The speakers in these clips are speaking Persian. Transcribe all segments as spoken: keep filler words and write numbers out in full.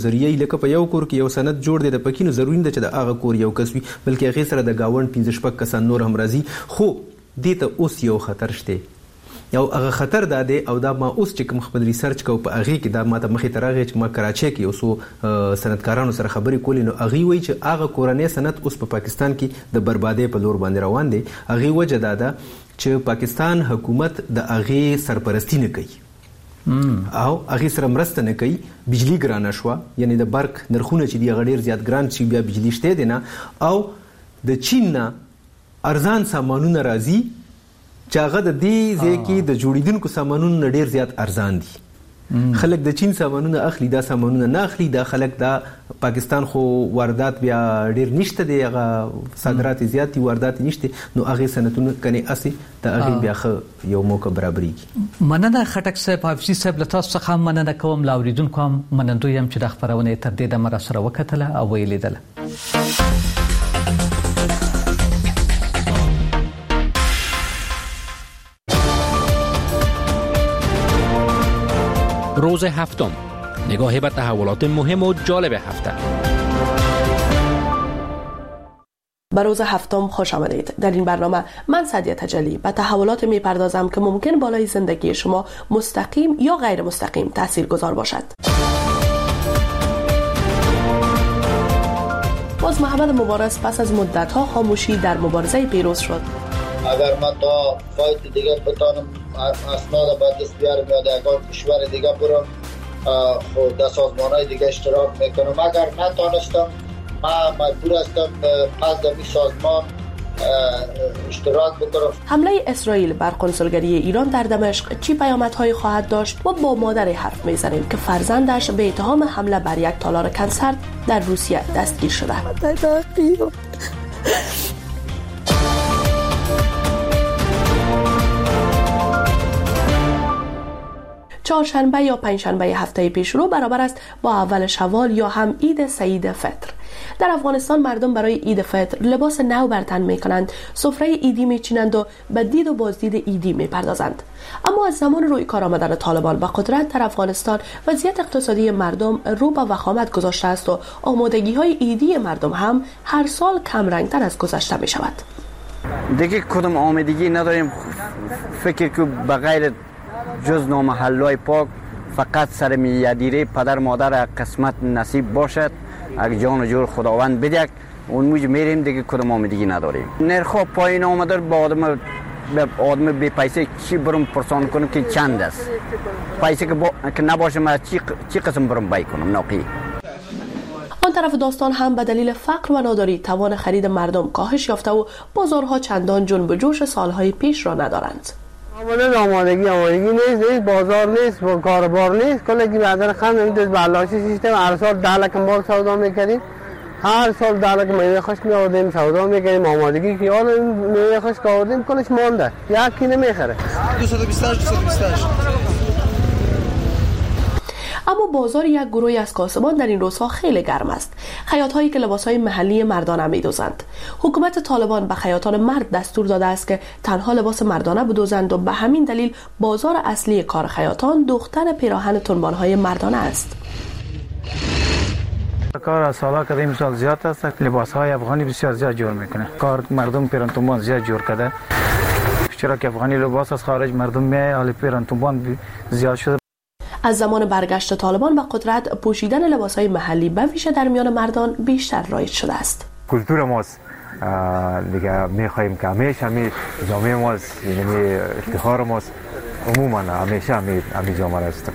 ذریعہ لکه په یو کور کې یو سند جوړ دی د پکې نو ضروري ده چې د هغه کور یو کس وي بلکې هغې سره د ګاونډ پنځه شپږ کسان نور هم راځي خو دې ته اوس یو خطر شته یو هغه خطر دا دی او دا ما اوس چې کوم خپل ریسرچ کو په هغې کې دا ما ته مخې ته راغی چې ما کراچۍ کې یو څو سندکارانو سره خبرې کولې نو هغوی وایي چې هغه کورنی سند اوس په پاکستان کې د بربادۍ په لور باندې روان دی هغې وجه دا ده چې پاکستان حکومت د هغې سرپرستی نه کوي او هغه سره مرسته نه کوي بجلی ګرانه شوه یعنی د برق نرخونه چې دی هغه ډېر زیات ګران چې بیا بجلی شته دی نه او د چین نه ارزان سامانونه راځي چې هغه د دې ځای کې د جوړېدونکو سامانونو نه ډېر زیات ارزان دي خلک د چین سامانونه اخلي دا سامانونه نه اخلي دا خلک دا پاکستان خو واردات بیا ډېر نشته دی هغه صادرات زیات دي واردات نشته نو هغې صنعتونه کنې هسې د هغې بیا ښه یو موقع برابرېږي. مننه خټک صاحب حافظي صاحب له تاسو څخه هم مننه کوم له اورېدونکو هم منندوی یم چې دا خپرونه یې تر دې دمه راسره وکتله او ویې لیدله. روز هفتم نگاهی به تحولات مهم و جالب هفته. به روز هفتم خوش آمدید. در این برنامه من سعدیه تجلی به تحولات میپردازم که ممکن بالای زندگی شما مستقیم یا غیر مستقیم تاثیرگذار باشد. باز محمد مبارز پس از مدت‌ها خاموشی در مبارزه پیروز شد. اگر من تا فایت دیگه بتانم اسناد به دست بیارم یا در اگر کشور دیگه برم خود در سازمانهای دیگه اشتراک میکنم اگر نتانستم من مجبور هستم پس در این سازمان اشتراک بکنم. حمله اسرائیل بر قنصلگری ایران در دمشق چی پیامدهایی خواهد داشت و با مادر حرف میزنیم که فرزندش به اتهام حمله بر یک تالار کنسرت در روسیه دستگیر شده. چهارشنبه یا پنجشنبه هفته پیشرو برابر است با اول شوال یا هم عید سعید فطر. در افغانستان مردم برای عید فطر لباس نو بر تن می‌کنند، سفره عیدی می‌چینند و به دید و بازدید عیدی می‌پردازند. اما از زمان روی کار آمدن طالبان به قدرت در افغانستان وضعیت اقتصادی مردم رو به وخامت گذاشته است و آمادگی‌های عیدی مردم هم هر سال کم رنگ‌تر از گذشته می‌شود. دیگه کدام آمادگی نداریم، فکر که بغیر جز نامحلای پاک فقط سر میادیره پدر مادر قسمت نصیب باشد اگه جان و جور خداوند بدهد اون موج میریم دیگه کدام آمادگی نداریم. نرخ پایین آمده با آدم به آدم بی پیسه چی برم پرسان کنم که چند است پیسه که, با... که نباشه من چی... چی قسم برم بای کنم ناقی. آن طرف داستان هم به دلیل فقر و ناداری توان خرید مردم کاهش یافته و بازارها چندان جنب و جوش سالهای پیش را ندارند. آماده آمادگی آمادگی نیست نیست بازار نیست و کاربار نیست کلی که بعدن خم نمیدونست بلاشی سیستم هر سال ده لک مال سودا میکردیم هر سال ده لک میوه خشک میآوردیم سودا میکردیم آمادگی که حالا میوه خشک آوردیم کلش مانده یکی نمیخره دویست و بیست و هشت دویست و بیست و هشت. اما بازار یک گروهی از کاسبان در این روزها خیلی گرم است. خیاط‌هایی که لباس‌های محلی مردانه می‌دوزند. حکومت طالبان به خیاطان مرد دستور داده است که تنها لباس مردانه بدوزند و به همین دلیل بازار اصلی کار خیاطان دوختن پیراهن تنبان‌های مردانه است. کار از سالا که این سال زیاد است، لباس‌های افغانی بسیار زیاد جور میکنه. کار مردم پیراهن تنبان زیاد جور کرده. اشتراک افغانی لباس از خارج مردم میاد، حالا پیراهن تنبان زیاد شده. از زمان برگشت طالبان به قدرت پوشیدن لباسهای محلی به ویژه در میان مردان بیشتر رایج شده است. کلتور ماست دیگه میخواهیم که همیشه همی جامعه ماست یعنی افتخار ماست عموما همیشه همی همی جامعه را است.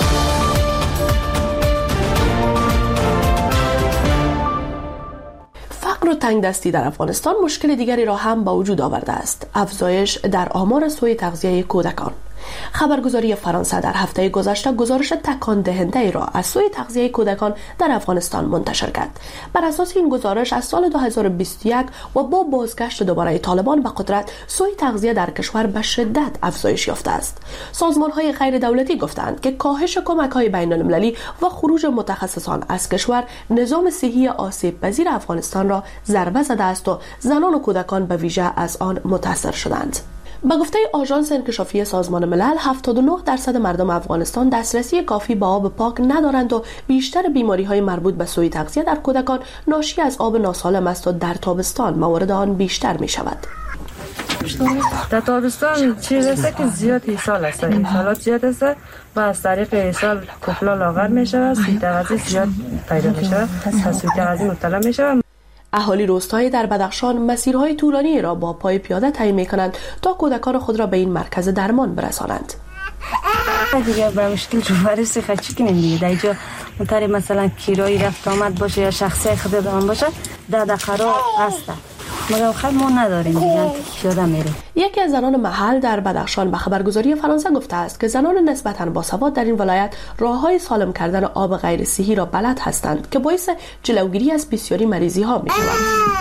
فقر و تنگ دستی در افغانستان مشکل دیگری را هم به وجود آورده است. افزایش در آمار سوء تغذیه کودکان. خبرگزاری فرانسه در هفته گذشته گزارش تکان دهنده را از سوء تغذیه کودکان در افغانستان منتشر کرد. بر اساس این گزارش از سال دو هزار و بیست و یک و با بازگشت دوباره طالبان به قدرت سوء تغذیه در کشور به شدت افزایش یافته است. سازمان‌های غیر دولتی گفتند که کاهش کمک‌های بین‌المللی و خروج متخصصان از کشور نظام صحی آسیب پذیر افغانستان را ضربه زده است و زنان و کودکان به ویژه از آن متاثر شدند. به گفته آژانس انکشافی سازمان ملل، هفتاد و نه درصد مردم افغانستان دسترسی کافی به آب پاک ندارند و بیشتر بیماری‌های مربوط به سوء تغذیه در کودکان ناشی از آب ناسالم است و در تابستان موارد آن بیشتر می‌شود. در تابستان چیز است که زیاد ایصال است، ایصالات زیاد است و از طریق ایصال کفلا لاغر می‌شود، سوء تغذیه زیاد پیدا می‌شود، از سوء تغذیه مبتلا می‌شود. اهالی روستایی در بدخشان مسیرهای طولانی را با پای پیاده طی می‌کنند تا کودکان خود را به این مرکز درمان برسانند. دیگه به مشکل جوارسی خچی کنیم دیگه در اینجا مطاری مثلا کرایی رفت آمد باشه یا شخصی خود دام باشه در دقیقه هسته مگر خیلی ما نداریم دیگه پیاده میریم. یکی از زنان محل در بدخشان به خبرگزاری فرانسه گفته است که زنان نسبتاً باسواد در این ولایت راه‌های سالم کردن آب غیر صحی را بلد هستند که باعث جلوگیری از بسیاری مریضی‌ها می‌شود.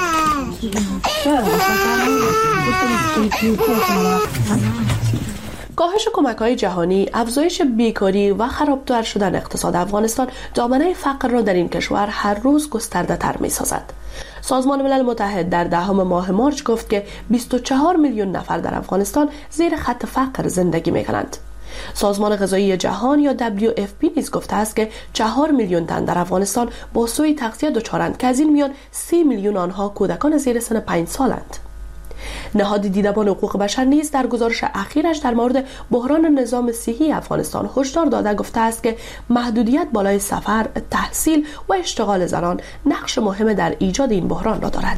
کاهش کمک‌های جهانی، افزایش بیکاری و خرابتر شدن اقتصاد افغانستان دامنه فقر را در این کشور هر روز گسترده‌تر می‌سازد. سازمان ملل متحد در دهم ماه مارچ گفت که بیست و چهار میلیون نفر در افغانستان زیر خط فقر زندگی می‌کنند. سازمان غذایی جهان یا دبلیو اف پی نیز گفته است که چهار میلیون تن در افغانستان با سوء تغذیه دچارند که از این میان سی میلیون آنها کودکان زیر سن پنج سالند. نهاد دیدبان حقوق بشر نیز در گزارش اخیرش در مورد بحران نظام صحی افغانستان هشدار داده گفته است که محدودیت بالای سفر، تحصیل و اشتغال زنان نقش مهم در ایجاد این بحران را دارد.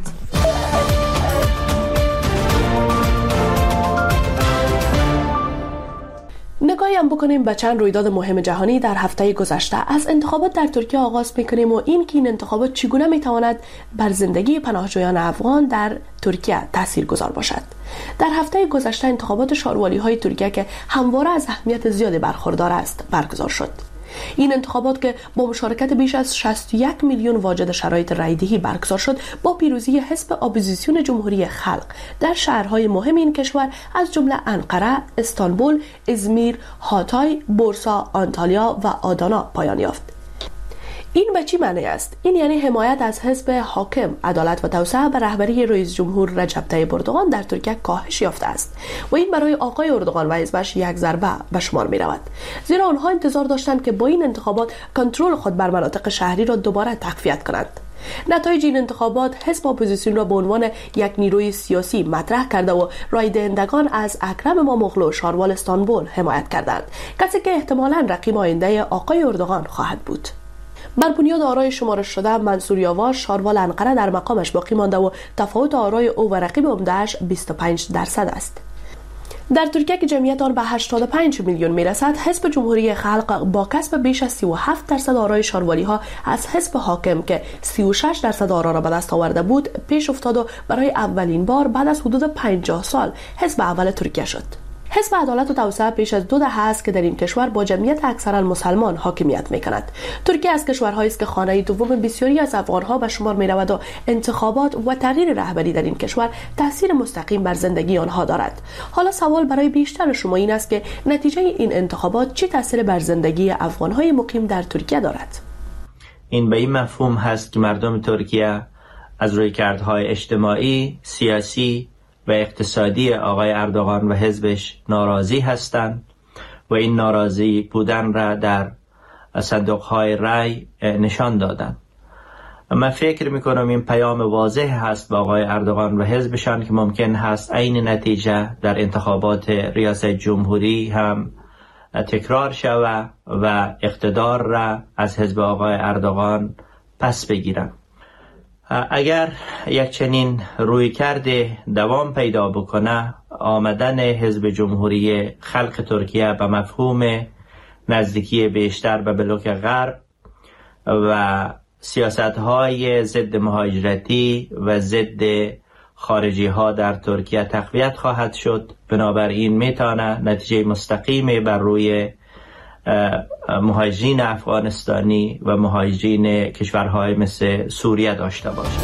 نگاهی هم بکنیم به چند رویداد مهم جهانی در هفته گذشته. از انتخابات در ترکیه آغاز میکنیم و این که این انتخابات چگونه میتواند بر زندگی پناهجویان افغان در ترکیه تاثیرگذار باشد. در هفته گذشته انتخابات شاروالی های ترکیه که همواره از اهمیت زیادی برخوردار است برگزار شد. این انتخابات که با مشارکت بیش از شصت و یک میلیون واجد شرایط رایدهی برگزار شد با پیروزی حزب اپوزیسیون جمهوری خلق در شهرهای مهم این کشور از جمله انقره، استانبول، ازمیر، هاتای، بورسا، آنتالیا و آدانا پایان یافت. این به چی معنی است؟ این یعنی حمایت از حزب حاکم عدالت و توسعه به رهبری رئیس جمهور رجب طیب اردوغان در ترکیه کاهش یافته است و این برای آقای اردوغان و حزبش یک ضربه به شمار می رود، زیرا آنها انتظار داشتند که با این انتخابات کنترل خود بر مناطق شهری را دوباره تقویت کنند. نتایج این انتخابات حزب اپوزیسیون را به عنوان یک نیروی سیاسی مطرح کرده و رای دهندگان از اکرم اماموغلو شاروال استانبول حمایت کردند، کسی که احتمالاً رقیب آینده آقای اردوغان خواهد بود. بر بنیاد آرای شمارش شده منصور یاور شاروال انقره در مقامش باقی مانده و تفاوت آرای او و رقیب عمده‌اش بیست و پنج درصد است. در ترکیه که جمعیت آن به هشتاد و پنج میلیون میرسد، حزب جمهوری خلق با کسب بیش از سی و هفت درصد آرای شاروالی ها از حزب حاکم که سی و شش درصد آرا را به دست آورده بود پیش افتاد و برای اولین بار بعد از حدود پنجاه سال حزب اول ترکیه شد. حزب عدالت و توسعه پیش از دو دهه است که در این کشور با جمعیت اکثرا مسلمان حاکمیت می‌کند. ترکیه از کشورهایی است که خانه دوم بسیاری از افغان‌ها به شمار می‌رود و انتخابات و تغییر رهبری در این کشور تأثیر مستقیم بر زندگی آنها دارد. حالا سوال برای بیشتر شما این است که نتیجه این انتخابات چه تأثیر بر زندگی افغان‌های مقیم در ترکیه دارد؟ این به این مفهوم هست که مردم ترکیه از رویکردهای اجتماعی، سیاسی و اقتصادی آقای اردوغان و حزبش ناراضی هستند و این ناراضی بودن را در صندوق‌های رای نشان دادند. من فکر می‌کنم این پیام واضح هست به آقای اردوغان و حزبشان که ممکن هست عین نتیجه در انتخابات ریاست جمهوری هم تکرار شود و اقتدار را از حزب آقای اردوغان پس بگیرند. اگر یک چنین روی کرده دوام پیدا بکنه، آمدن حزب جمهوری خلق ترکیه به مفهوم نزدیکی بیشتر به بلوک غرب و سیاست‌های ضد مهاجرتی و ضد خارجی ها در ترکیه تقویت خواهد شد. بنابراین میتونه نتیجه مستقیمی بر روی مهاجرین افغانستانی و مهاجرین کشورهای مثل سوریه داشته باشد.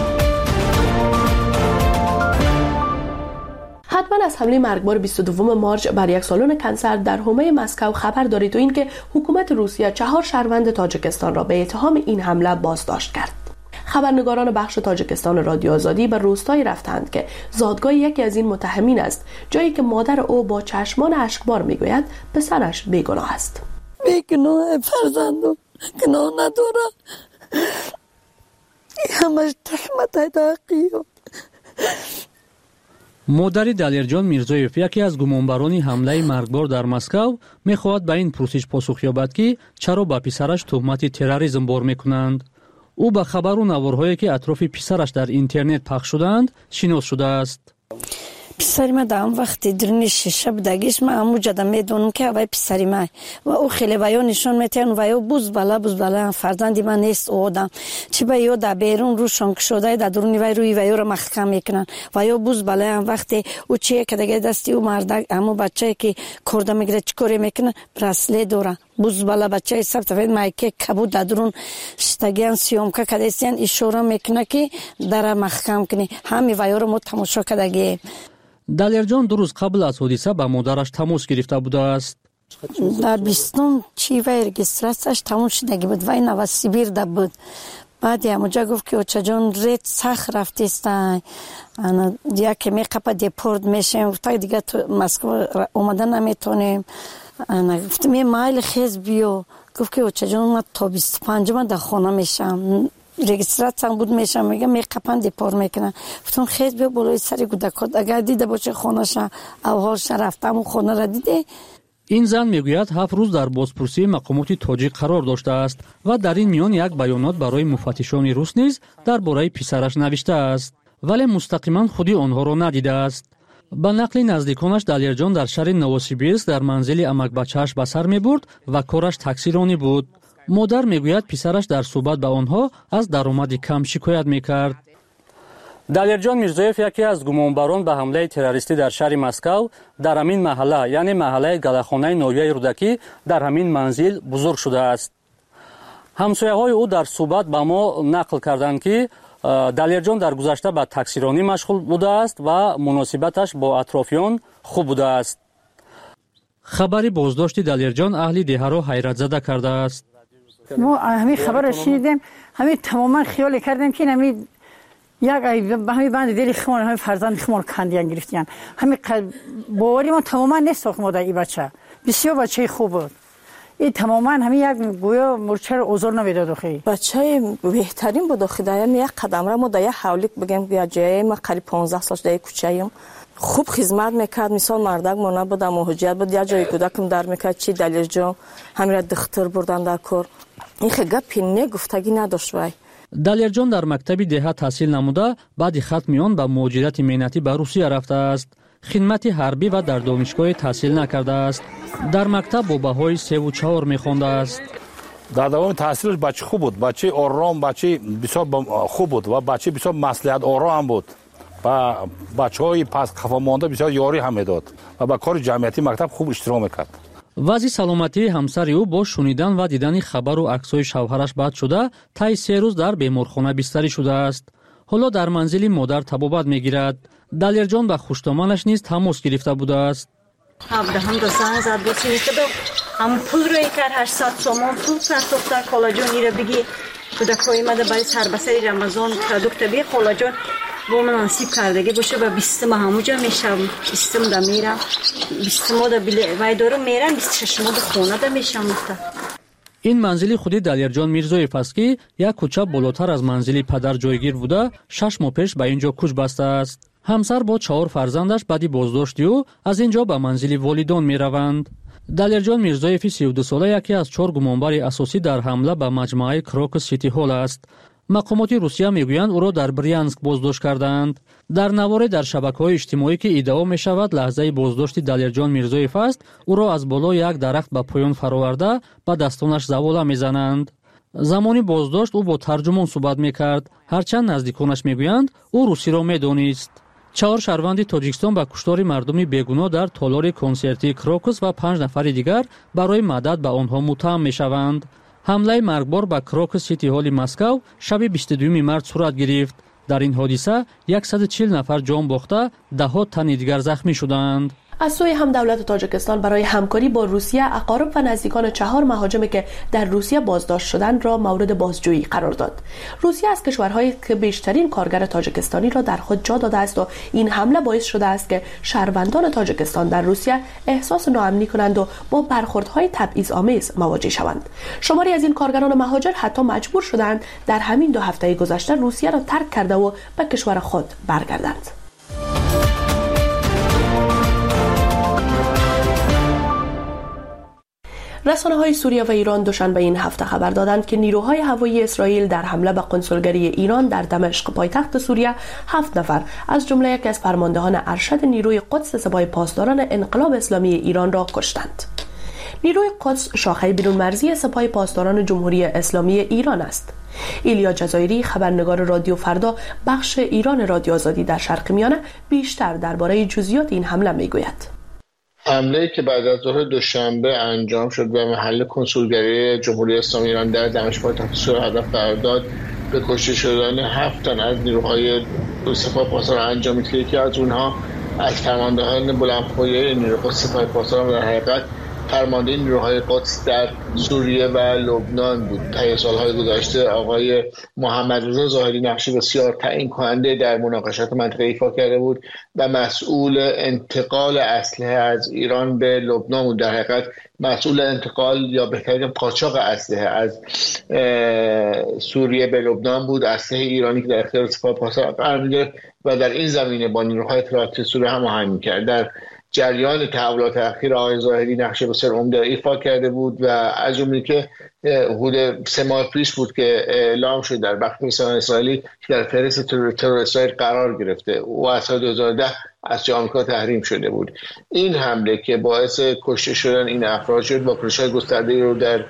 حتما از حمله مرگبار بیست و دو مارچ بر یک سالن کنسرت در حومه مسکو خبر دارید و اینکه حکومت روسیه چهار شهروند تاجیکستان را به اتهام این حمله بازداشت کرد. خبرنگاران بخش تاجیکستان رادیو آزادی به روستایی رفتند که زادگاه یکی از این متهمین است، جایی که مادر او با چشمان اشکبار میگوید پسرش بیگناه است. بیگناه فرزندم، گناه نداره، همش تهمت تحقیق. مادر دلیرجان میرزایف، یکی از گمانبران حمله مرگبار در مسکو، میخواهد به این پرسش پاسخ یابد که چرا به پسرش تهمت تروریسم بار میکنند. او به خبر و نوارهایی که اطراف پسرش در اینترنت پخش شدند شناس شده است. پسری ما در وقتی درون شیشه بودگیش من امو جدا میدونم که اوای پسری ما و او خیلی ویا نشون میتین ویا بوز بالا بوز بالا فرزندی من نیست او آدم چی با یو در بیرون روشان شده در درونی وی روی ویا رو محکم میکنن ویا بوز بالا وقتی او چیه که دیگه دستی او مردک امو بچه که کرده میگیره چیکاری میکنه برسله دوره بوز بالا بچه سب تفید مایکه کبود در درون شتگیان سیومکا کدیستیان اشاره میکنه که در محکم کنی همی ویا رو ما تماشا کردگی. دلیرجان دو روز قبل از حادثه با مادرش تماس گرفته بوده است. در بیستم چی وی رجیستراسیش تمام شدگی بود وی نو سیبیر ده بود. بعد همونجا گفت که اوچه جان رید سخ رفته است. انا دیگه که می قپا دیپورت میشیم تا دیگه تو مسکو اومدن نمیتونیم. انا گفتم می مایل خیز بیو. گفت که اوچه جان من تا بیست پنجم در خانه میشم. رجیستراسیون بود میشم میگه می قپن دیپور میکنن. گفتم خیز بیو بالای سری گودکات اگر دیده باشه خونه‌ش اولش رفتم و خونه را دیده. این زن میگوید هفت روز در بازپرسی مقامات تاجیک قرار داشته است و در این میان یک بیانات برای مفتشان روس نیز درباره پسرش نوشته است، ولی مستقیما خودی آنها را ندیده است. با نقل نزدیکانش دلیرجان در شهر نووسیبیرسک در منزل امک بچه‌اش به سر میبرد و کارش تاکسیرانی بود. مادر میگوید پسرش در صحبت با آنها از درآمد کم شکایت میکرد. دلیرجان میرزایف یکی از گمانبران به حمله تروریستی در شهر مسکو در همین محله یعنی محله گلاخانه نویه رودکی در همین منزل بزرگ شده است. همسایه‌های او در صحبت با ما نقل کردند که دلیرجان در گذشته به تاکسیرانی مشغول بوده است و مناسبتش با اطرافیان خوب بوده است. خبری بازداشت دلیرجان اهل دهه را حیرت زده کرده است. ما همین خبر را شنیدیم، همین تماما خیال کردیم که همین یک به همین بند دلی خمان همین فرزند خمان کندیان گرفتیان. همین باوری ما تماما نیست ما در این بچه بسیار بچه خوب بود. این تماما همین یک گویا مرچه رو اوزار نمیداد خیلی بچه بهترین بود خدایا یک قدم را ما در یک حولیک بگیم بیا جای ما قریب پانزده سالش در کوچه‌ایم خوب خدمت میکرد. مثال مردک ما نبود مهاجرت بود یا جای کودکم در میکرد چی دلیرجان همین را دختر بردن در کار این خیلی گپی نه گفتگی نداشت. وای دلیرجان در مکتب دهه تحصیل نموده بعد ختم آن به مهاجرت مهنتی به روسیه رفته است. خدمت حربی و در دانشگاه تحصیل نکرده است. در مکتب با بهای سه و چهار میخوانده است. در دوام تحصیلش بچه خوب بود، بچه آرام، بچه بسیار خوب بود و بچه بسیار مصلحت آرام بود و بچه های پس خفا مانده بسیار یاری هم میداد و با کار جمعیتی مکتب خوب اشتراک میکرد. وضع سلامتی همسر او با شنیدن و دیدن خبر و عکس‌های شوهرش بد شده طی سه روز در بیمارخانه بستری شده است. حالا در منزل مادر طبابت میگیرد. دلیرجان با خوشتامانش نیز تماس گرفته بوده است. ابراهیم دو زنگ زد بود که هم پول روی کرد هشتصد تومان پول پرداخت کلاجون ایره بگی کودکای مده برای سربسری رمضان پروداکت بی کلاجون با من نصیب کردگی باشه و بیست ماه همونجا میشم بیست ماه دا میرم بیست ماه دا بلی وای دارم میرم بیست و شش ماه دا خونه دا میشم. این منزل خودی دلیرجان میرزایف است که یک کوچه بالاتر از منزل پدر جایگیر بوده شش ماه پیش به اینجا کوچ بسته است. همسر با چهار فرزندش بعدی بازداشتی او از اینجا به منزل والدان می روند. دلیرجان میرزایف سی و دو ساله یکی از چهار گمانبر اساسی در حمله به مجمع کروکس سیتی هال است. مقامات روسیه میگویند او را در بریانسک بازداشت کردند. در نوار در شبکه‌های اجتماعی که ادعا می شود لحظه بازداشت دلیرجان میرزایف است، او را از بالای یک درخت به پایان فراورده با دستانش زواله میزنند. زمانی بازداشت او با ترجمان صحبت میکرد، هرچند نزدیکانش میگویند او روسی را میدانست. چهار شهروند تاجیکستان با کشتار مردم بیگناه در تالار کنسرتی کروکس و پنج نفر دیگر برای مدد به آنها متهم میشوند. حمله مرگبار به کروکس سیتی هال مسکو شب بیست و دوم مارس صورت گرفت. در این حادثه صد و چهل نفر جان باخته، ده ها تن دیگر زخمی شدند. از سوی هم دولت تاجیکستان برای همکاری با روسیه اقارب و نزدیکان چهار مهاجمی که در روسیه بازداشت شدند را مورد بازجویی قرار داد. روسیه از کشورهایی که بیشترین کارگر تاجیکستانی را در خود جا داده است و این حمله باعث شده است که شهروندان تاجیکستان در روسیه احساس ناامنی کنند و با برخوردهای تبعیض‌آمیز مواجه شوند. شماری از این کارگران مهاجر حتی مجبور شدند در همین دو هفته گذشته روسیه را ترک کرده و به کشور خود برگردند. رسانه‌های سوریه و ایران دوشنبه این هفته خبر دادند که نیروهای هوایی اسرائیل در حمله به کنسولگری ایران در دمشق پایتخت سوریه هفت نفر از جمله یکی از فرماندهان ارشد نیروی قدس سپاه پاسداران انقلاب اسلامی ایران را کشتند. نیروی قدس شاخه بیرونمرزی سپاه پاسداران جمهوری اسلامی ایران است. ایلیا جزایری، خبرنگار رادیو فردا بخش ایران رادیو آزادی در شرق میانه، بیشتر درباره جزئیات این حمله میگوید. حمله‌ای که بعد از ظهر دوشنبه انجام شد و محل کنسولگری جمهوری اسلامی ایران در دمشق پایتخت سوریه هدف قرار داد، به کشته شدن هفت تن از نیروهای سپاه پاسداران انجامید که یکی از اونها از فرماندهان بلندپایه نیروی قدس سپاه پاسداران در حقیقت فرمانده نیروهای قدس در سوریه و لبنان بود. طی سالهای گذشته آقای محمد رضا ظاهری نقشی بسیار تعیین کننده در مناقشات منطقه ایفا کرده بود و مسئول انتقال اسلحه از ایران به لبنان بود. در حقیقت مسئول انتقال یا بهترین قاچاق اسلحه از سوریه به لبنان بود. اسلحه ایرانی که در اختیار سپاه پاسداران قرار می‌گرفت و در این زمینه با نیروهای اطلاعاتی سوریه هماهنگ می‌کرد. در جریان تحولات اخیر آقای ظاهری نقش بسیار عمده ایفا کرده بود و از جمله که حدود سه ماه پیش بود که اعلام شد در بخش میزان اسرائیلی که در فهرست ترور اسرائیل قرار گرفته و از سال دو هزار و ده از جای آمریکا تحریم شده بود. این حمله که باعث کشته شدن این افراد شد، واکنش‌های گسترده‌ای رو در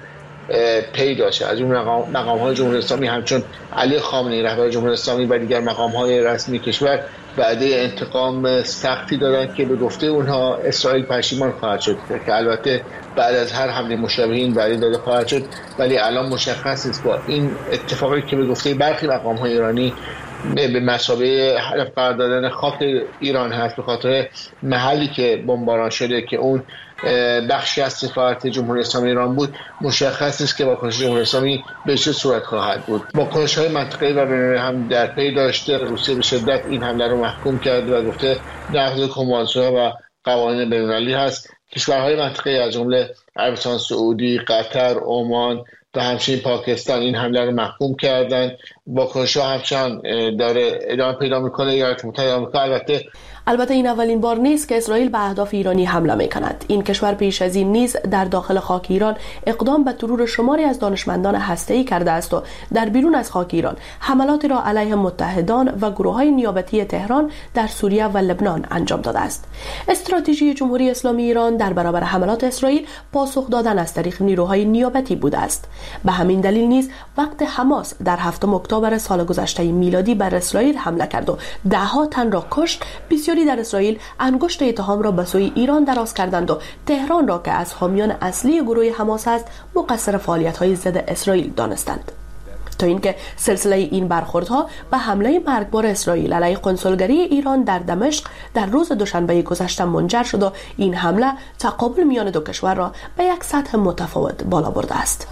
پی داشته. از اون مقام‌های جمهوری اسلامی همچون علی خامنه‌ای رهبر جمهوری اسلامی و دیگر مقام‌های رسمی کشور وعده انتقام سختی دادند که به گفته اونها اسرائیل پشیمان خواهد شد، که البته بعد از هر حمله مشابه این وعده داده خواهد شد، ولی الان مشخص است با این اتفاقی که به گفته برخی مقام‌های ایرانی به مثابه هدف قرار دادن خاک ایران هست، به خاطر محلی که بمباران شده که اون بخشی از سفارت جمهوری اسلامی ایران بود، مشخص است که واکنش جمهوری اسلامی به چه صورت خواهد بود. واکنش‌های منطقه‌ای و بین‌المللی هم در پی داشته. روسیه به شدت این حمله رو محکوم کرد و گفته نقض کنوانسیون‌ها و قوانین بین‌المللی هست. کشورهای منطقه‌ای از جمله عربستان سعودی، قطر، عمان و همچنین پاکستان این حمله رو محکوم کردند. واکنش‌ها همچنان داره ادامه پیدا می‌کنه. ایالات متحده آمریکا البته البته این اولین بار نیست که اسرائیل به اهداف ایرانی حمله می‌کند. این کشور پیش از این نیز در داخل خاک ایران اقدام به ترور شماری از دانشمندان هسته‌ای کرده است و در بیرون از خاک ایران حملاتی را علیه متحدان و گروه‌های نیابتی تهران در سوریه و لبنان انجام داده است. استراتژی جمهوری اسلامی ایران در برابر حملات اسرائیل پاسخ دادن از طریق نیروهای نیابتی بوده است. به همین دلیل نیز وقت حماس در هفتم اکتبر سال گذشته میلادی بر اسرائیل حمله کرد و ده‌ها تن را کشت، بسیاری در اسرائیل انگشت اتهام را به سوی ایران دراز کردند و تهران را که از حامیان اصلی گروه حماس است مقصر فعالیت‌های ضد اسرائیل دانستند. تا اینکه سلسله این برخوردها به حمله مرگبار اسرائیل علیه کنسولگری ایران در دمشق در روز دوشنبه گذشته منجر شد و این حمله تقابل میان دو کشور را به یک سطح متفاوت بالا برده است.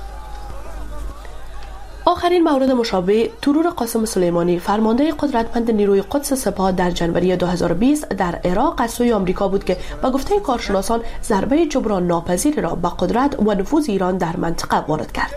آخرین مورد مشابه ترور قاسم سلیمانی، فرمانده قدرتمند نیروی قدس سپاه در جنوری دو هزار و بیست در عراق از سوی آمریکا بود که به گفته کارشناسان ضربه جبران ناپذیری را به قدرت و نفوذ ایران در منطقه وارد کرد.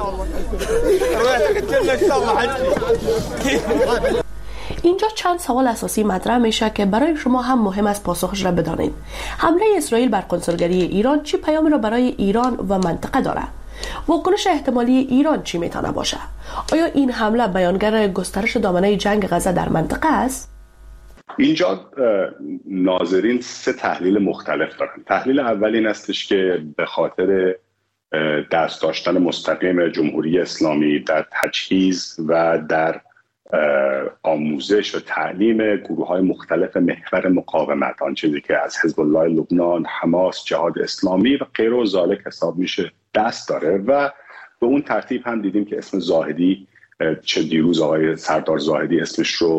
اینجا چند سوال اساسی مطرح میشه که برای شما هم مهم است پاسخش را بدانید. حمله اسرائیل بر کنسولگری ایران چه پیامی را برای ایران و منطقه داره؟ واکنش احتمالی ایران چی میتونه باشه؟ آیا این حمله بیانگر گسترش دامنه جنگ غزه در منطقه است؟ اینجا ناظرین سه تحلیل مختلف دارن. تحلیل اول این استش که به خاطر دست داشتن مستقیم جمهوری اسلامی در تجهیز و در آموزش و تعلیم گروه‌های مختلف محور مقاومت، آن چیزی که از حزب الله لبنان، حماس، جهاد اسلامی و غیر و ذالک حساب میشه دست داره و به اون ترتیب هم دیدیم که اسم زاهدی، چه دیروز آقای سردار زاهدی اسمش رو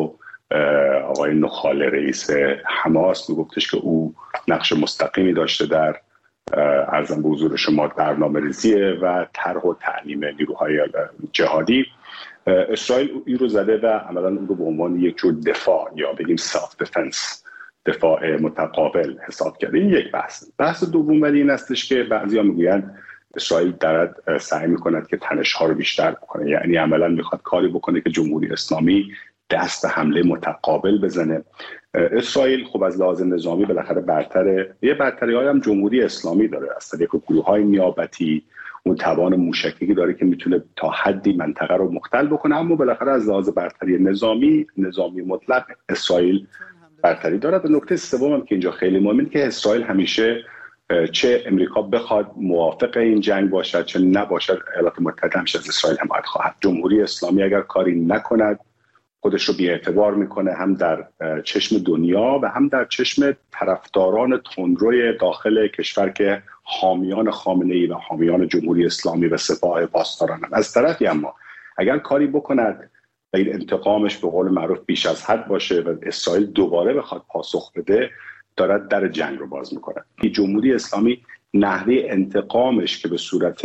آقای نخال رئیس حماس میگفتش که او نقش مستقیمی داشته در عرضم به حضور شما برنامه‌ریزی و طرح و تعلیم نیروهای جهادی. اسرائیل این رو زده و عملا اون رو به عنوان یک جور دفاع یا بگیم سلف دفنس، دفاع متقابل حساب کرده. این یک بحث. بحث دوم ولی این استش که بعضیا میگویند اسرائیل دارد سعی میکند که تنش‌ها رو بیشتر بکنه، یعنی عملا میخواد کاری بکنه که جمهوری اسلامی دست حمله متقابل بزنه. اسرائیل خب از لحاظ نظامی بالاخره برتره، یه برتری‌های هم جمهوری اسلامی داره از طریق گروه‌های نیابتی، اون توان موشکی داره که میتونه تا حدی منطقه رو مختل بکنه، اما بالاخره از لحاظ برتری نظامی نظامی مطلق اسرائیل برتری داره. و نکته سوم هم که اینجا خیلی مهمه که اسرائیل همیشه چه امریکا بخواد موافق این جنگ باشد چه نباشد، ایالات متحده همیشه از اسرائیل حمایت خواهد. جمهوری اسلامی اگر کاری نکند خودش رو بی‌اعتبار میکنه، هم در چشم دنیا و هم در چشم طرفداران تندروی داخل کشور که حامیان خامنه‌ای و حامیان جمهوری اسلامی و سپاه پاسداران. از طرفی اما اگر کاری بکند و این انتقامش به قول معروف بیش از حد باشه و اسرائیل دوباره بخواد پاسخ بده، دارد در جنگ رو باز میکنه. این جمهوری اسلامی نحوه انتقامش که به صورت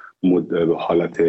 حالت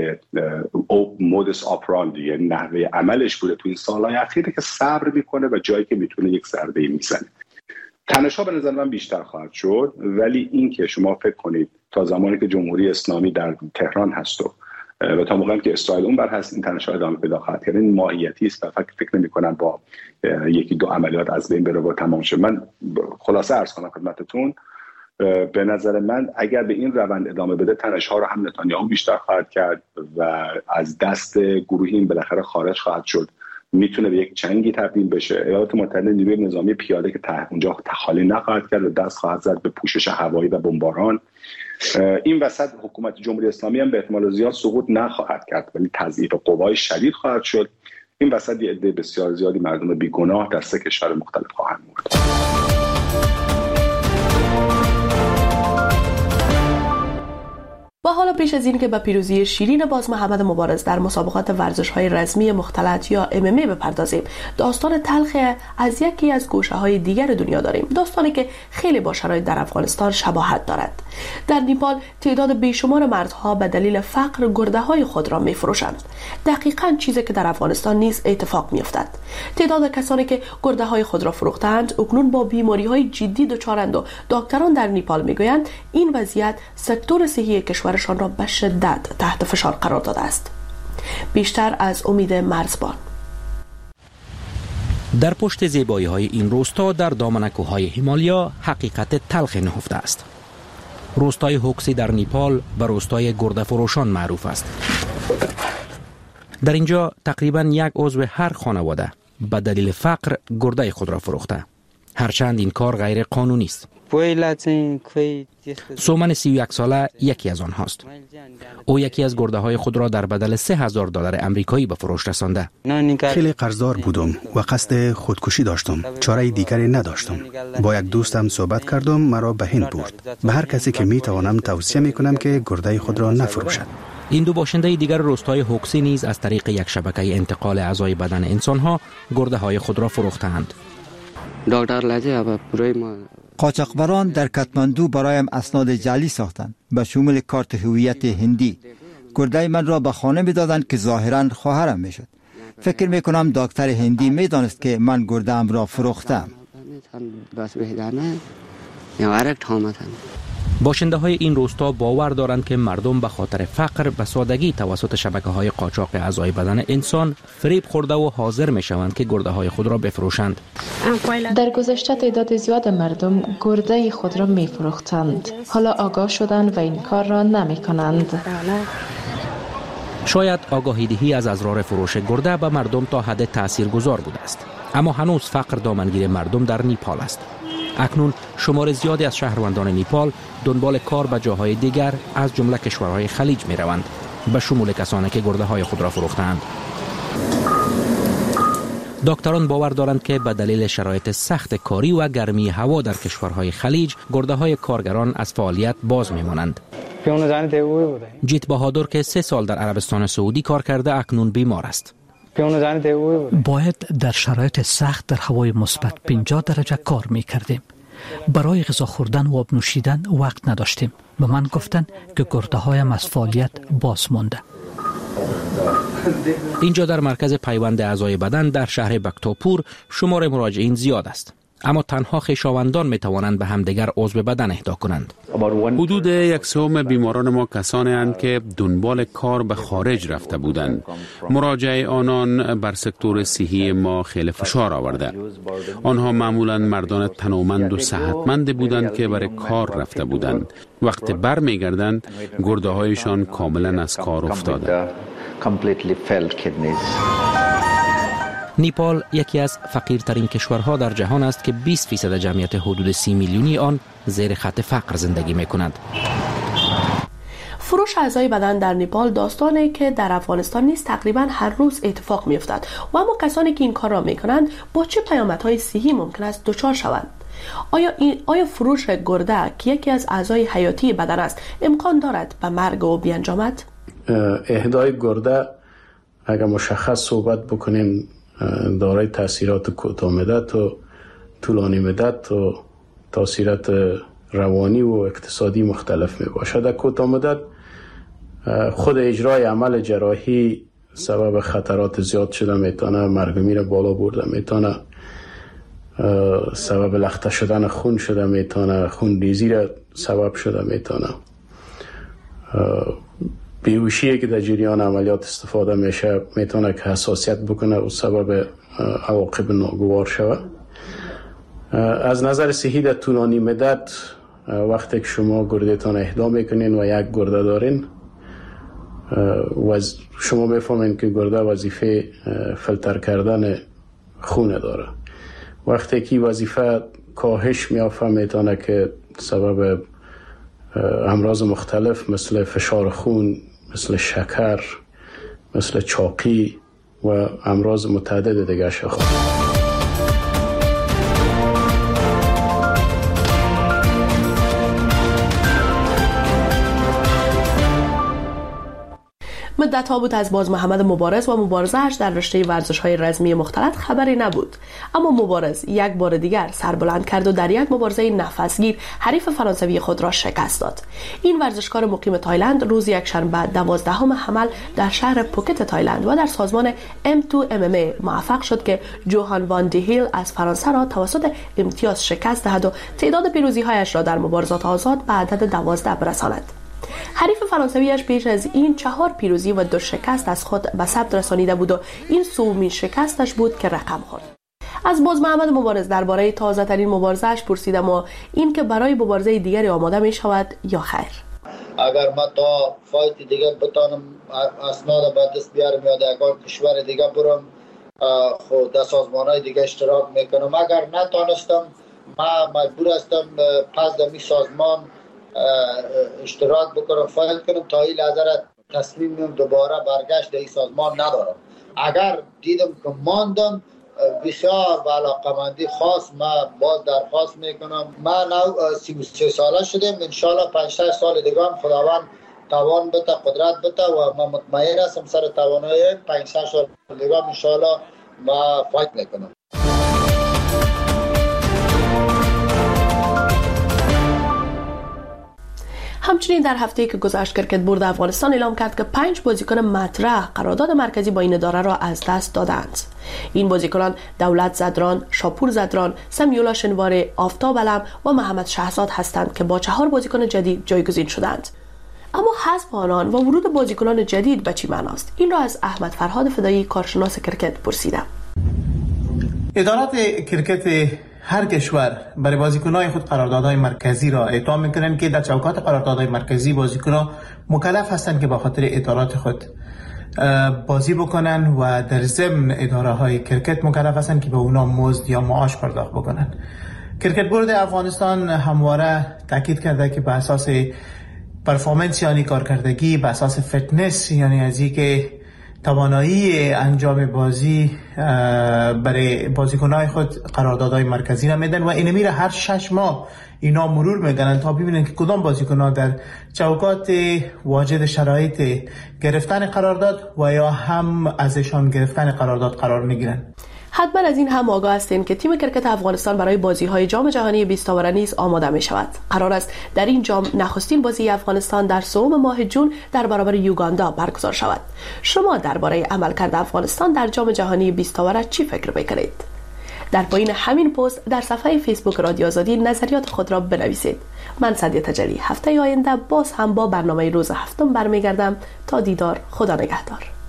مودس آپراندی، یعنی نحوه عملش بوده تو این سالهای اخیره که صبر میکنه و جایی که میتونه یک ضربه میزنه. تنش‌ها به نظر من بیشتر خواهد شد، ولی این که شما فکر کنید تا زمانی که جمهوری اسلامی در تهران هست و و تا موقعی که اسرائیل اون بر هست این تنش‌ها ادامه پیدا خواهد کرد. این ماهیتی است و فکر فکر نمی‌کنم با یکی دو عملیات از بین بره و تمام شه. من خلاصه عرض کنم خدمتتون، به نظر من اگر به این روند ادامه بده تنش‌ها رو هم نتانیاهو بیشتر خواهد کرد و از دست گروهی این بالاخره خارج خواهد شد، میتونه به یک جنگی تبدیل بشه. ایالات متحده نیروی نظامی پیاده که ته اونجا تخالی نخواهد کرد و دست خواهد زد به پوشش هوایی و بمباران. این وسط حکومت جمهوری اسلامی هم به احتمال زیاد سقوط نخواهد کرد، ولی تضعیف قوای شدید خواهد شد. این وسط یه عده بسیار زیادی مردم بیگناه در سه کشور مختلف خواهند مرد. و حالا پیش از این که به پیروزی شیرین باز محمد مبارز در مسابقات ورزش‌های رسمی مختلط یا ام ام ای بپردازیم، داستان تلخ از یکی از گوشه‌های دیگر دنیا داریم، داستانی که خیلی با شرایط در افغانستان شباهت دارد. در نیپال تعداد بیشمار مردها به دلیل فقر گرده‌های خود را می‌فروشند. دقیقاً چیزی که در افغانستان نیز اتفاق می‌افتد. تعداد کسانی که گرده‌های خود را فروختند اکنون با بیماری‌های جدی دچارند و دکتران در نیپال می‌گویند این وضعیت سکتور صحی کشورشان را به شدت تحت فشار قرار داده است. بیشتر از امید مرزبان. در پشت زیبایی‌های این روستا در دامن کوههای هیمالیا حقیقت تلخ نهفته است. روستای هوکسی در نیپال به روستای گرده فروشان معروف است. در اینجا تقریباً یک عضو هر خانواده به دلیل فقر گرده خود را فروخته، هرچند این کار غیر قانونی است. سومن سی و یک ساله یکی از آنهاست. او یکی از گرده های خود را در بدل سه هزار دلار آمریکایی به فروش رسانده. خیلی قرضدار بودم و قصد خودکشی داشتم. چاره دیگری نداشتم. با یک دوستم صحبت کردم، مرا به هند برد. به هر کسی که می توانم توصیه می کنم که گرده خود را نفروشد. این دو باشنده دیگر روستای هوکسی نیز از طریق یک شبکه انتقال اعضای بدن انسانها گرده های خود را فروختند. قاچاقبران در کاتماندو برایم اسناد جعلی ساختند به شمول کارت هویت هندی. گرده من را به خانه می‌دادند که ظاهراً خواهرم میشد. فکر می‌کنم دکتر هندی می‌دانست که من گرده‌ام را فروختم. باشنده های این روستا باور دارند که مردم به خاطر فقر به سادگی توسط شبکه های قاچاق اعضای بدن انسان فریب خورده و حاضر می شوند که گرده های خود را بفروشند. در گذشته تعداد زیاد مردم گرده خود را می فروختند. حالا آگاه شدند و این کار را نمی کنند. شاید آگاهی دهی از اضرار فروش گرده به مردم تا حد تاثیرگذار بوده است، اما هنوز فقر دامنگیر مردم در نیپال است. اکنون شمار زیادی از شهروندان نیپال دنبال کار به جاهای دیگر از جمله کشورهای خلیج می روند، به شمول کسانی که گرده های خود را فروختند. دکتران باور دارند که به دلیل شرایط سخت کاری و گرمی هوا در کشورهای خلیج گرده های کارگران از فعالیت باز می مانند. جیت بهادر که سه سال در عربستان سعودی کار کرده اکنون بیمار است. باید در شرایط سخت در هوای مثبت پنجاه درجه کار می کردیم. برای غذا خوردن و آب نوشیدن وقت نداشتیم. به من گفتن که گرده هایم از فعالیت باز مانده. اینجا در مرکز پیوند اعضای بدن در شهر بکتاپور شمار مراجعین زیاد است، اما تنها خویشاوندان می توانند به همدیگر عضو بدن اهدا کنند. حدود یک سوم بیماران ما کسانی اند که دنبال کار به خارج رفته بودند. مراجعه آنان بر سکتور صحی ما خیلی فشار آورده. آنها معمولا مردان تنومند و صحتمند بودند که برای کار رفته بودند. وقتی بر می گردند گرده هایشان کاملا از کار افتاده. نیپال یکی از فقیرترین کشورها در جهان است که بیست فیصد جمعیت حدود سی میلیونی آن زیر خط فقر زندگی می کنند. فروش اعضای بدن در نیپال داستانی که در افغانستان نیز تقریبا هر روز اتفاق می افتد و اما کسانی که این کار را می کنند با چه پیامدهای صحی ممکن است دچار شوند؟ آیا این آیا فروش گرده که یکی از اعضای حیاتی بدن است امکان دارد به مرگ او بیانجامد؟ اهدای گرده اگر مشخص صحبت بکنیم دارای تاثیرات کوتاه مدت و طولانی مدت و تاثیرات روانی و اقتصادی مختلف می باشد. در کوتاه مدت خود اجرای عمل جراحی سبب خطرات زیاد شده میتونه، مرگ و میر بالا برده میتونه، سبب لخته شدن خون شده میتونه، خون ریزی را سبب شده میتونه، بیهوشی که در جریان عملیات استفاده میشه میتونه که حساسیت بکنه و سبب عواقب ناگوار شود. از نظر صحی در طولانی مدت وقتی که شما گردهتان اهدا میکنین و یک گرده دارین و شما میفهمین که گرده وظیفه فیلتر کردن خون داره. وقتی که وظیفه کاهش میافته میتونه که سبب امراض مختلف مثل فشار خون، مثل شکر، مثل چاقی و امراض متعدد دیگه شود. مدت‌ها بود از باز محمد مبارز و مبارزه‌اش در رشته ورزش‌های رزمی مختلط خبری نبود، اما مبارز یک بار دیگر سر بلند کرد و در یک مبارزه نفسگیر حریف فرانسوی خود را شکست داد. این ورزشکار مقیم تایلند روز یکشنبه دوازدهم حمل در شهر پوکت تایلند و در سازمان ام تو ام ام ای موفق شد که جوهان وان دی هیل از فرانسه را توسط امتیاز شکست دهد و تعداد پیروزی‌هایش را در مبارزات آزاد به عدد دوازده برساند. حریف فرانسویش پیش از این چهار پیروزی و دو شکست از خود به ثبت رسانیده بود و این سومین شکستش بود که رقم خورد. از باز محمد مبارز درباره تازه ترین مبارزه‌اش پرسیدم و این که برای مبارزه دیگری آماده می شود یا خیر. اگر ما تا فایت دیگه بتانم اسناد به دست بیارم یا در کشور دیگه برم خود در سازمان‌های دیگه اشتراک میکنم. اگر نتانستم ما مجبور هستم پس در می سازمان اشتراک بکنم، فایل کنم. تا این لحظه تصمیم دوباره برگشت در این سازمان ندارم. اگر دیدم که ماندم بسیار با علاقمندی خاص ما باز درخواست میکنم. من نو سی و سه ساله شدیم، انشالله پنج شش سال دیگه هم خداوند توان بده، قدرت بده و من مطمئن هستم سر توانایی پنج شش سال دیگه هم انشالله ما فایت میکنم. همچنین در هفته‌ای که گذشت کرکت بورد افغانستان اعلام کرد که پنج بازیکن مطرح قرارداد مرکزی با این اداره را از دست دادند. این بازیکنان دولت زدران، شاپور زدران، سمیولا شنوار، آفتاب علم و محمد شهزاد هستند که با چهار بازیکن جدید جایگزین شدند. اما حذف آنان و ورود بازیکنان جدید به چه معناست؟ این را از احمد فرهاد فدایی کارشناس کرکت پرسیدم. ادارات کرکت هر کشور برای بازیکن‌های خود قراردادهای مرکزی را اعطا می‌کنند که در چوکات قراردادهای مرکزی بازیکن‌ها مکلف هستند که با خاطر ادارات خود بازی بکنن و در ضمن اداره‌های کرکت مکلف هستند که به اونا مزد یا معاش پرداخت بکنن. کرکت بورد افغانستان همواره تاکید کرده که به اساس پرفورمنس یعنی کارکردگی، به اساس فیتنس یعنی از اینکه توانایی انجام بازی برای بازیکن‌های خود قراردادهای مرکزی را میدن و این میره هر شش ماه اینا مرور میکنن تا ببینن که کدام بازیکن‌ها در چوکات واجد شرایط گرفتن قرارداد و یا هم ازشان گرفتن قرارداد قرار میگیرن. حتما از این هم آگاه هستین که تیم کرکت افغانستان برای بازی‌های جام جهانی بیست آوره نیز آماده می شود. قرار است در این جام نخستین بازی افغانستان در سوم ماه جون در برابر یوگاندا برگزار شود. شما درباره عملکرد افغانستان در جام جهانی بیست آوره چی فکر می‌کنید؟ در پایین همین پست در صفحه فیسبوک رادیو آزادی نظریات خود را بنویسید. من سعدیه تجلی هفته آینده باز هم با برنامه روز هفتم برمیگردم. تا دیدار، خدا نگهدار.